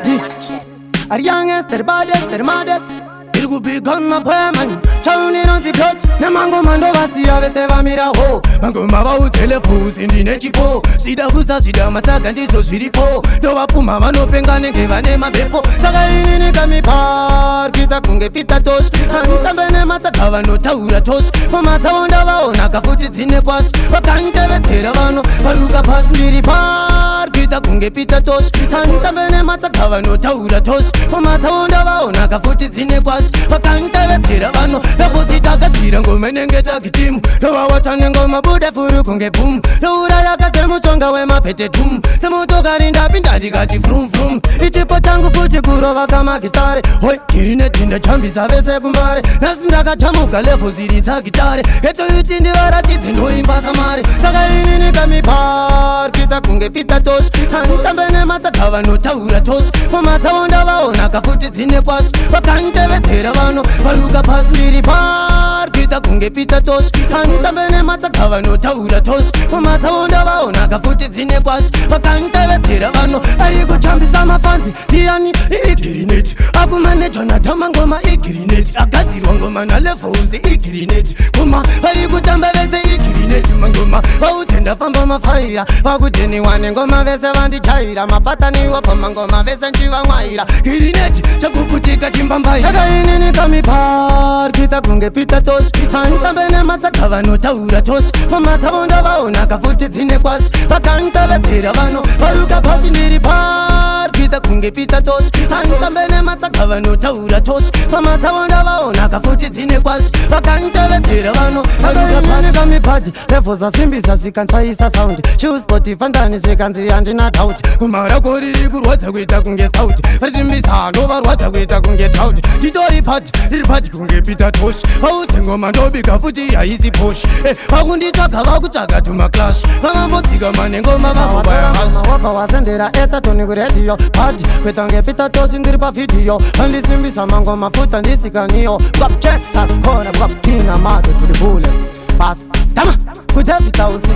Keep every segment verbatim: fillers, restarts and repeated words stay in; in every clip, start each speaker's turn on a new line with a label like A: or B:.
A: Melody. Are youngest, they're baddest, they're maddest. It could be gone my poem and chowned on the plot. Namango mando vasi avese vamira ho. Mango mava utelefu sindi nechipo. Sida fusa sida mataka ndiso zviripo. Dova puma vanopenga nenge vane mabepo. Saka ini nikami par kita kunge pita tosh. Antambe ne mataka vanotaura tosh. Pamatawonda vaona kafuti dzine kwash. Vakantevetsera vano varuka pasi ndiri par kita kunge pita tosh. Antambe ne mataka vanotaura tosh. Pamatawonda vaona kafuti dzine kwash. Vakantevetsera vano ndavozitagadzira ngoma inenge tagitimu. Ndovawatane ngoma bude furu kunge boom. Ndourayaka semushonga wemapete tum. Semotokari ndapinda ndikati vrum vrum. Ichipo changu futi kurova kama gitare. Hoi kirineti ndachambisa vese kumbare. Nasi ndakatamuka levo ziri dzagitare. Eto yuti ndivaratidzi ndoimba samare. Saka ini nikamipar kita kunge pita tosh. Antambe nemataka vanotaura tosh. Pamatawonda vaona kafuti dzine kwash. Vakantevetsera vano varuka pasi ndiri par kita kunge pita tosh. Antambe nemataka vanotaura tosh. Pamatawonda vaona kafuti dzine kwash. Vakantevetsera vano ari kuchambisa mafanzi. Diani igirineti akumanejwa natama ngoma igirineti. Agadzirwa ngoma nalefozi igirineti. Ngoma ari kutamba vese igirineti. Mangoma vautenda famba mafaira. Vakuteni wane ngoma vese vandichaira. Mapataniwa pama ngoma vese nchivamwaira. Girineti chakukutika chimbambaira. Saka ini nikamipar kita kunge pita tosh. Antambe nemataka vanotaura tosh. Pamatawonda vaona kafuti dzine kwash. Vakantevetsera vano varuka pasi ndiri par kita kunge pita tosh. Antambe nemataka vanotaura tosh. Pamatawonda vaona kafuti dzine kwash. Vakantevetsera vano varuka pasi nikamipadi. Levo zasimbisa zvikanzwaisa sound. Chiuspotify ndani zvikanzi handina doubt. Kumarako riri kurwadza kuita kunge stout. Risimbisa novarwadza kuita kunge drought. Titori pati riri pati kunge pita tosh. Vaudze ngoma ndobika futi haisi posh. Vakunditsvaga vakutsvaga tumaclash. Vamambotsika mane ngoma vambobaya hash. Wabva wasendera etatoni kuredio pati kuita kunge pita tosh ndiri pavidhiyo. Vandisimbisa mangoma futa ndisikaniyo. Kwapchexas kona kwapkina mado to the fullest. Pass tama kudavid tausi.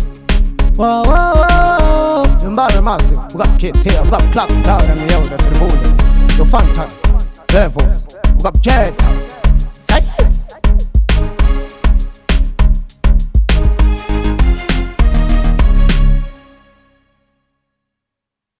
A: Whoa, whoa, whoa, you're massive. We got kids here, we got clocks down and we out at the fullest. You're fun time, levels, we got jets.